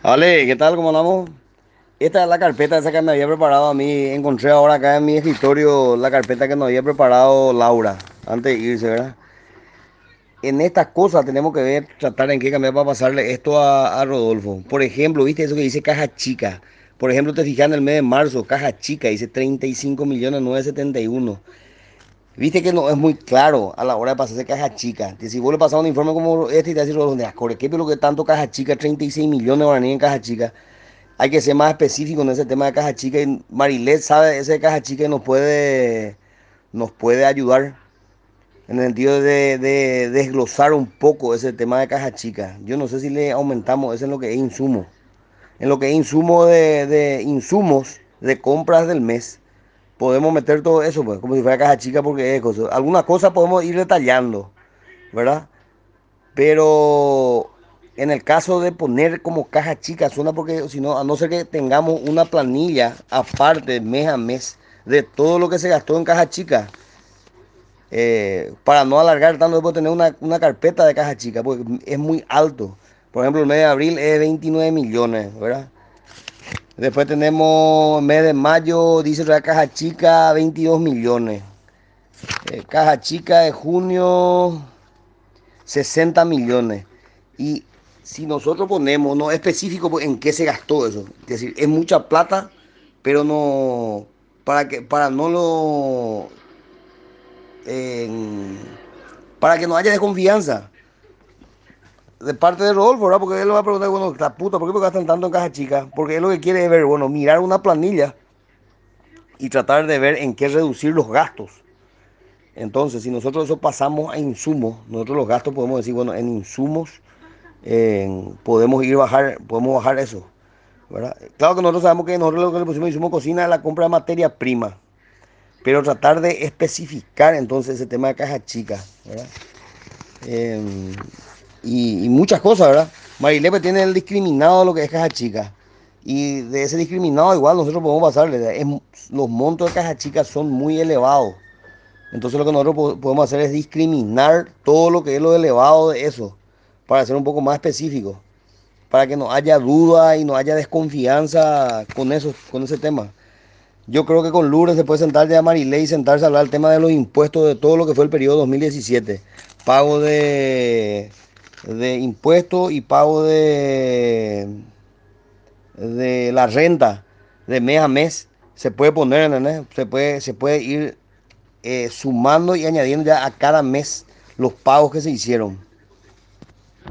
Ale, ¿qué tal? ¿Cómo andamos? Esta es la carpeta esa que me había preparado a mí. Encontré ahora acá en mi escritorio la carpeta que nos había preparado Laura antes de irse, ¿verdad? En estas cosas tenemos que ver, tratar en qué cambiar para pasarle esto a Rodolfo. Por ejemplo, ¿viste eso que dice caja chica? Por ejemplo, te fijas en el mes de marzo, caja chica, dice 35.971.000. Viste que no es muy claro a la hora de pasarse caja chica. Que si vos le pasas un informe como este y te decís, Rodolfo, ¿qué es lo que tanto caja chica? 36 millones de guaraníes en caja chica. Hay que ser más específico en ese tema de caja chica y Marilet sabe ese de caja chica y nos puede ayudar en el sentido de desglosar un poco ese tema de caja chica. Yo no sé si le aumentamos eso en lo que es insumo. En lo que es insumo de insumos de compras del mes. Podemos meter todo eso, pues, como si fuera caja chica porque es cosa. Algunas cosas podemos ir detallando, ¿verdad? Pero en el caso de poner como caja chica, suena porque si no, a no ser que tengamos una planilla aparte mes a mes de todo lo que se gastó en caja chica, para no alargar tanto, después tener una carpeta de caja chica, porque es muy alto. Por ejemplo, el mes de abril es 29 millones, ¿verdad? Después tenemos el mes de mayo, dice la caja chica, 22 millones. Caja chica de junio, 60 millones. Y si nosotros ponemos, no específico pues, en qué se gastó eso, es decir, es mucha plata, pero no, para no lo, eh, para que no haya desconfianza de parte de Rodolfo, ¿verdad? Porque él le va a preguntar, bueno, la puta, ¿por qué me gastan tanto en caja chica? Porque él lo que quiere es ver, bueno, mirar una planilla y tratar de ver en qué reducir los gastos. Entonces, si nosotros eso pasamos a insumos, nosotros los gastos podemos decir, bueno, en insumos podemos bajar eso, ¿verdad? Claro que nosotros sabemos que nosotros lo que le pusimos insumo cocina es la compra de materia prima, pero tratar de especificar entonces ese tema de caja chica, ¿verdad? Eh, y muchas cosas, ¿verdad? Marilepe tiene el discriminado de lo que es caja chica. Y de ese discriminado igual nosotros podemos pasarle. Los montos de caja chica son muy elevados. Entonces lo que nosotros podemos hacer es discriminar todo lo que es lo elevado de eso, para ser un poco más específico, para que no haya duda y no haya desconfianza con eso, con ese tema. Yo creo que con Lourdes se puede sentar ya Marilei y sentarse a hablar del tema de los impuestos de todo lo que fue el periodo 2017. Pago de impuestos y pago de la renta de mes a mes. Se puede poner, ¿entendés? Se puede ir sumando y añadiendo ya a cada mes los pagos que se hicieron.